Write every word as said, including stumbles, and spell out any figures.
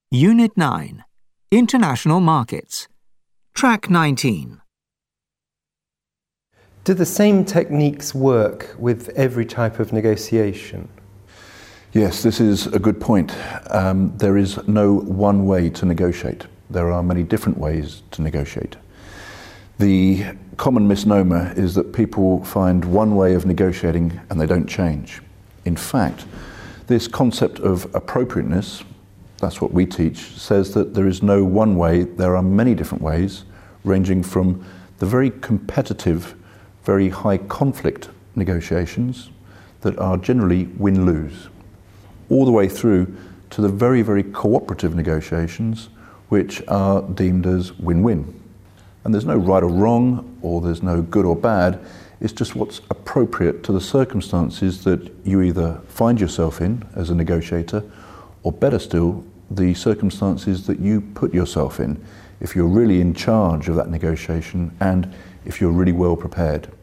Unit nine, International Markets. Track nineteen. Do the same techniques work with every type of negotiation? Yes, this is a good point. Um, there is no one way to negotiate. There are many different ways to negotiate. The common misnomer is that people find one way of negotiating and they don't change. In fact, this concept of appropriateness, that's what we teach, says that there is no one way, there are many different ways, ranging from the very competitive, very high conflict negotiations that are generally win-lose, all the way through to the very, very cooperative negotiations which are deemed as win-win. And there's no right or wrong, or there's no good or bad, it's just what's appropriate to the circumstances that you either find yourself in as a negotiator, or better still, the circumstances that you put yourself in if you're really in charge of that negotiation and if you're really well prepared.